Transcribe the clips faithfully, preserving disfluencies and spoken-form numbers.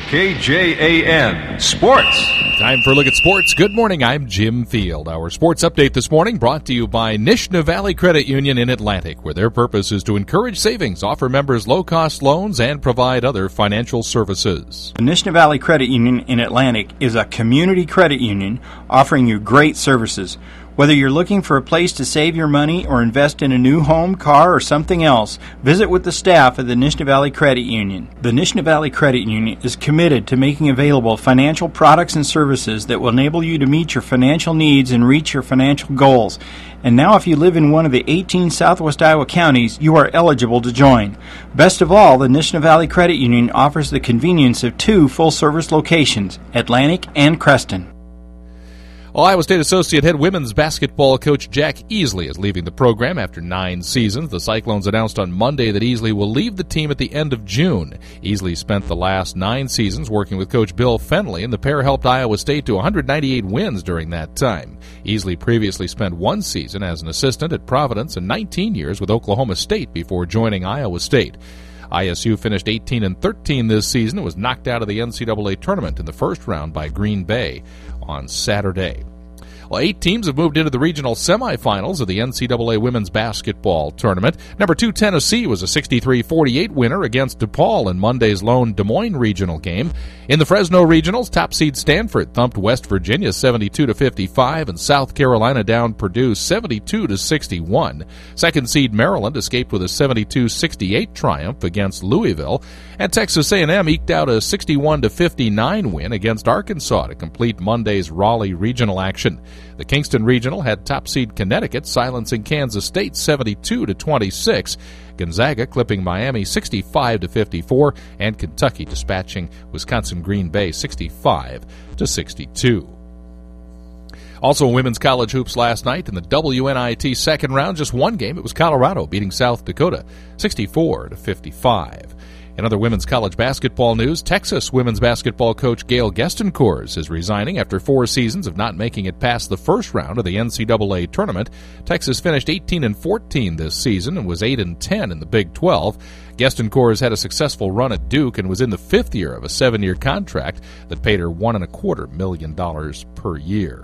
K J A N Sports. Time for a look at sports. Good morning, I'm Jim Field. Our sports update this morning brought to you by Nishna Valley Credit Union in Atlantic, where their purpose is to encourage savings, offer members low-cost loans, and provide other financial services. The Nishna Valley Credit Union in Atlantic is a community credit union offering you great services. Whether you're looking for a place to save your money or invest in a new home, car, or something else, visit with the staff at the Nishna Valley Credit Union. The Nishna Valley Credit Union is committed to making available financial products and services that will enable you to meet your financial needs and reach your financial goals. And now if you live in one of the eighteen Southwest Iowa counties, you are eligible to join. Best of all, the Nishna Valley Credit Union offers the convenience of two full-service locations, Atlantic and Creston. Iowa State Associate Head Women's Basketball Coach Jack Easley is leaving the program after nine seasons. The Cyclones announced on Monday that Easley will leave the team at the end of June. Easley spent the last nine seasons working with Coach Bill Fenley, and the pair helped Iowa State to one hundred ninety-eight wins during that time. Easley previously spent one season as an assistant at Providence and nineteen years with Oklahoma State before joining Iowa State. I S U finished eighteen and thirteen this season and was knocked out of the N C double A tournament in the first round by Green Bay on Saturday. Well, eight teams have moved into the regional semifinals of the N C double A women's basketball tournament. Number two Tennessee was a sixty-three forty-eight winner against DePaul in Monday's lone Des Moines regional game. In the Fresno regionals, top seed Stanford thumped West Virginia seventy-two to fifty-five, and South Carolina downed Purdue seventy-two to sixty-one. Second seed Maryland escaped with a seventy-two sixty-eight triumph against Louisville, and Texas A and M eked out a sixty-one to fifty-nine win against Arkansas to complete Monday's Raleigh regional action. The Kingston Regional had top seed Connecticut silencing Kansas State seventy-two to twenty-six, Gonzaga clipping Miami sixty-five to fifty-four, and Kentucky dispatching Wisconsin Green Bay sixty-five to sixty-two. Also in women's college hoops last night in the W N I T second round, just one game. It was Colorado beating South Dakota sixty-four to fifty-five. In other women's college basketball news, Texas women's basketball coach Gail Gestenkors is resigning after four seasons of not making it past the first round of the N C double A tournament. Texas finished eighteen and fourteen this season and was eight and ten in the Big twelve. Gestenkors had a successful run at Duke and was in the fifth year of a seven-year contract that paid her one and a quarter million dollars per year.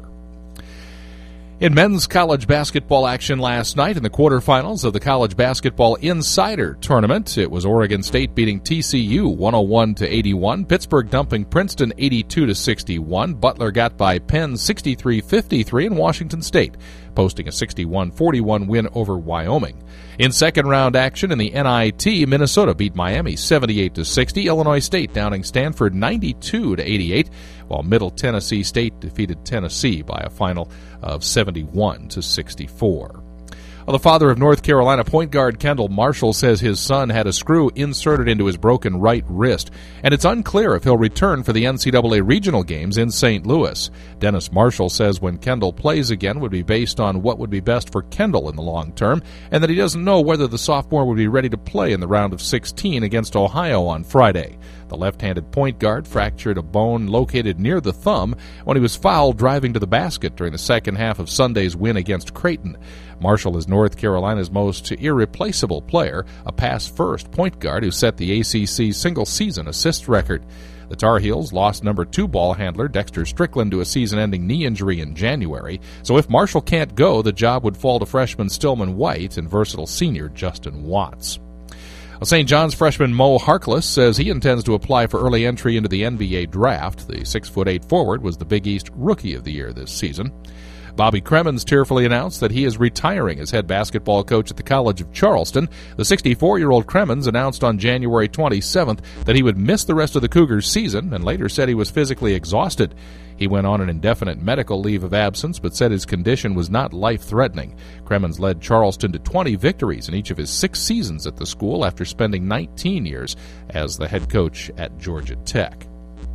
In men's college basketball action last night in the quarterfinals of the College Basketball Insider Tournament, it was Oregon State beating T C U one oh one to eighty-one, Pittsburgh dumping Princeton eighty-two to sixty-one, Butler got by Penn sixty-three fifty-three, and Washington State posting a sixty-one forty-one win over Wyoming. In second-round action in the N I T, Minnesota beat Miami seventy-eight to sixty, Illinois State downing Stanford ninety-two to eighty-eight, while Middle Tennessee State defeated Tennessee by a final of seventy-one to sixty-four. Well, the father of North Carolina point guard Kendall Marshall says his son had a screw inserted into his broken right wrist, and it's unclear if he'll return for the N C double A regional games in Saint Louis. Dennis Marshall says when Kendall plays again would be based on what would be best for Kendall in the long term, and that he doesn't know whether the sophomore would be ready to play in the round of sixteen against Ohio on Friday. The left-handed point guard fractured a bone located near the thumb when he was fouled driving to the basket during the second half of Sunday's win against Creighton. Marshall is North Carolina's most irreplaceable player, a pass-first point guard who set the A C C single-season assist record. The Tar Heels lost number two ball handler Dexter Strickland to a season-ending knee injury in January, so if Marshall can't go, the job would fall to freshman Stillman White and versatile senior Justin Watts. Saint John's freshman Mo Harkless says he intends to apply for early entry into the N B A draft. The six foot eight forward was the Big East Rookie of the Year this season. Bobby Cremins tearfully announced that he is retiring as head basketball coach at the College of Charleston. The sixty-four-year-old Cremins announced on January twenty-seventh that he would miss the rest of the Cougars' season and later said he was physically exhausted. He went on an indefinite medical leave of absence but said his condition was not life-threatening. Cremins led Charleston to twenty victories in each of his six seasons at the school after spending nineteen years as the head coach at Georgia Tech.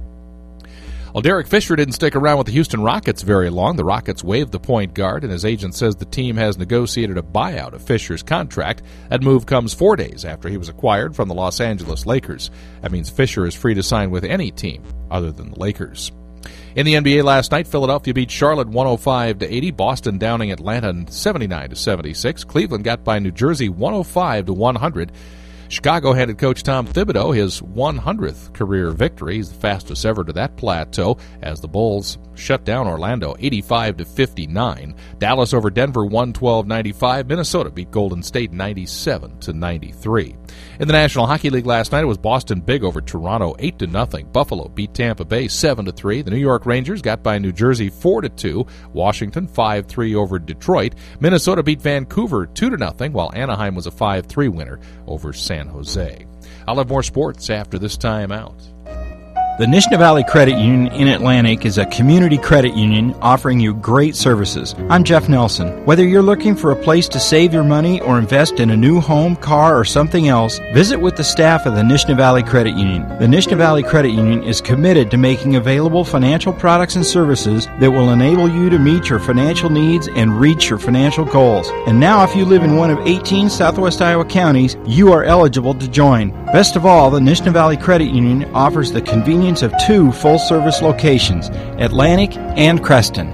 Well, Derek Fisher didn't stick around with the Houston Rockets very long. The Rockets waived the point guard, and his agent says the team has negotiated a buyout of Fisher's contract. That move comes four days after he was acquired from the Los Angeles Lakers. That means Fisher is free to sign with any team other than the Lakers. In the N B A last night, Philadelphia beat Charlotte one oh five to eighty, Boston downing Atlanta seventy-nine to seventy-six, Cleveland got by New Jersey one oh five to one hundred. Chicago handed coach Tom Thibodeau his one hundredth career victory. He's the fastest ever to that plateau as the Bulls shut down Orlando eighty-five to fifty-nine. Dallas over Denver one twelve ninety-five. Minnesota beat Golden State ninety-seven to ninety-three. In the National Hockey League last night, it was Boston big over Toronto eight to nothing. Buffalo beat Tampa Bay seven to three. The New York Rangers got by New Jersey four to two. Washington five three over Detroit. Minnesota beat Vancouver two to nothing, while Anaheim was a five three winner over San Jose. I'll have more sports after this timeout. The Nishnah Valley Credit Union in Atlantic is a community credit union offering you great services. I'm Jeff Nelson. Whether you're looking for a place to save your money or invest in a new home, car, or something else, visit with the staff of the Nishnah Valley Credit Union. The Nishnah Valley Credit Union is committed to making available financial products and services that will enable you to meet your financial needs and reach your financial goals. And now, if you live in one of eighteen Southwest Iowa counties, you are eligible to join. Best of all, the Nishnah Valley Credit Union offers the convenience of two full-service locations, Atlantic and Creston.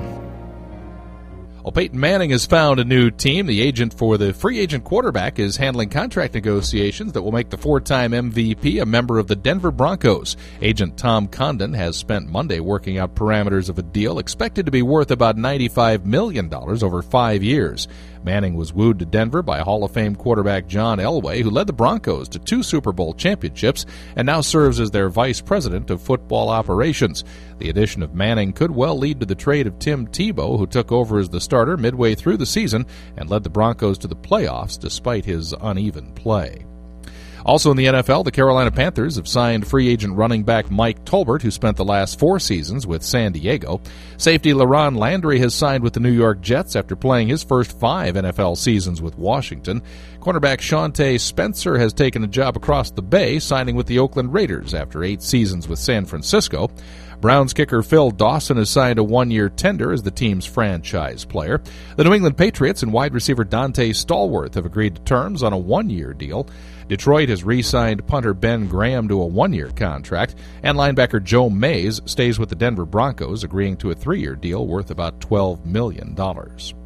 Well, Peyton Manning has found a new team. The agent for the free agent quarterback is handling contract negotiations that will make the four-time M V P a member of the Denver Broncos. Agent Tom Condon has spent Monday working out parameters of a deal expected to be worth about ninety-five million dollars over five years. Manning was wooed to Denver by Hall of Fame quarterback John Elway, who led the Broncos to two Super Bowl championships and now serves as their vice president of football operations. The addition of Manning could well lead to the trade of Tim Tebow, who took over as the starter midway through the season and led the Broncos to the playoffs despite his uneven play. Also in the N F L, the Carolina Panthers have signed free agent running back Mike Tolbert, who spent the last four seasons with San Diego. Safety LaRon Landry has signed with the New York Jets after playing his first five N F L seasons with Washington. Cornerback Shante Spencer has taken a job across the bay, signing with the Oakland Raiders after eight seasons with San Francisco. Browns kicker Phil Dawson has signed a one-year tender as the team's franchise player. The New England Patriots and wide receiver Dante Stallworth have agreed to terms on a one-year deal. Detroit has re-signed punter Ben Graham to a one-year contract, and linebacker Joe Mays stays with the Denver Broncos, agreeing to a three-year deal worth about twelve million dollars.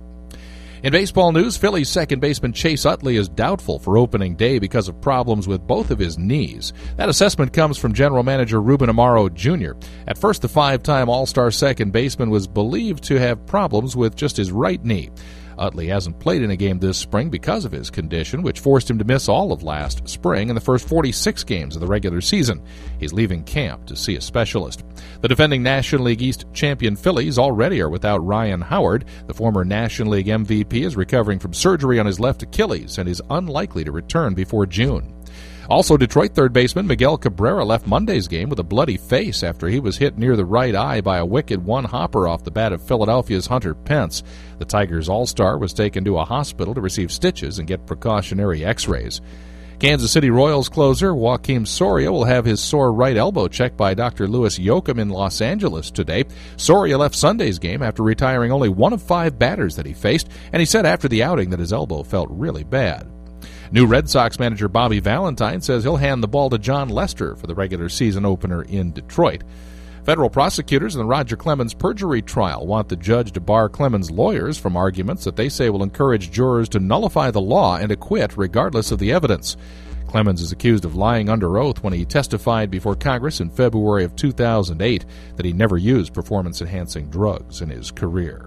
In baseball news, Phillies second baseman Chase Utley is doubtful for opening day because of problems with both of his knees. That assessment comes from general manager Ruben Amaro Junior At first, the five-time All-Star second baseman was believed to have problems with just his right knee. Utley hasn't played in a game this spring because of his condition, which forced him to miss all of last spring and the first forty-six games of the regular season. He's leaving camp to see a specialist. The defending National League East champion Phillies already are without Ryan Howard. The former National League M V P is recovering from surgery on his left Achilles and is unlikely to return before June. Also, Detroit third baseman Miguel Cabrera left Monday's game with a bloody face after he was hit near the right eye by a wicked one-hopper off the bat of Philadelphia's Hunter Pence. The Tigers' all-star was taken to a hospital to receive stitches and get precautionary x-rays. Kansas City Royals closer Joakim Soria will have his sore right elbow checked by Doctor Louis Yoakum in Los Angeles today. Soria left Sunday's game after retiring only one of five batters that he faced, and he said after the outing that his elbow felt really bad. New Red Sox manager Bobby Valentine says he'll hand the ball to John Lester for the regular season opener in Detroit. Federal prosecutors in the Roger Clemens perjury trial want the judge to bar Clemens' lawyers from arguments that they say will encourage jurors to nullify the law and acquit regardless of the evidence. Clemens is accused of lying under oath when he testified before Congress in February of two thousand eight that he never used performance-enhancing drugs in his career.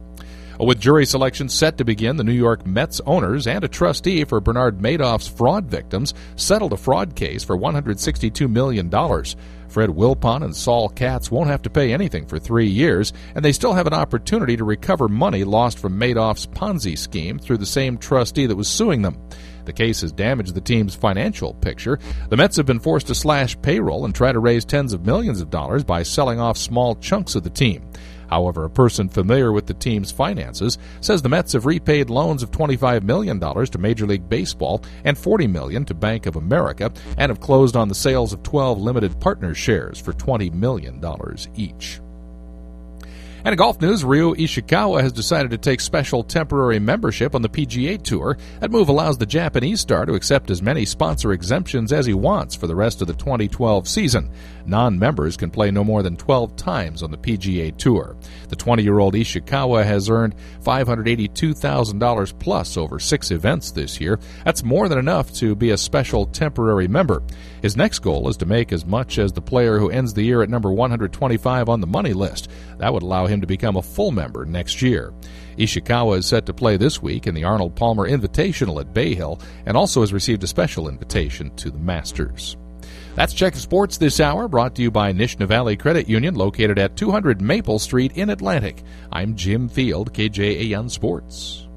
With jury selection set to begin, the New York Mets owners and a trustee for Bernard Madoff's fraud victims settled a fraud case for one hundred sixty-two million dollars. Fred Wilpon and Saul Katz won't have to pay anything for three years, and they still have an opportunity to recover money lost from Madoff's Ponzi scheme through the same trustee that was suing them. The case has damaged the team's financial picture. The Mets have been forced to slash payroll and try to raise tens of millions of dollars by selling off small chunks of the team. However, a person familiar with the team's finances says the Mets have repaid loans of twenty-five million dollars to Major League Baseball and forty million dollars to Bank of America and have closed on the sales of twelve limited partner shares for twenty million dollars each. And in golf news, Ryo Ishikawa has decided to take special temporary membership on the P G A Tour. That move allows the Japanese star to accept as many sponsor exemptions as he wants for the rest of the twenty twelve season. Non-members can play no more than twelve times on the P G A Tour. The twenty-year-old Ishikawa has earned five hundred eighty-two thousand dollars plus over six events this year. That's more than enough to be a special temporary member. His next goal is to make as much as the player who ends the year at number one hundred twenty-five on the money list. That would allow him to become a full member next year. Ishikawa is set to play this week in the Arnold Palmer Invitational at Bay Hill and also has received a special invitation to the Masters. That's Check of Sports this hour, brought to you by Nishna Valley Credit Union, located at two hundred Maple Street in Atlantic. I'm Jim Field, K J A N Sports.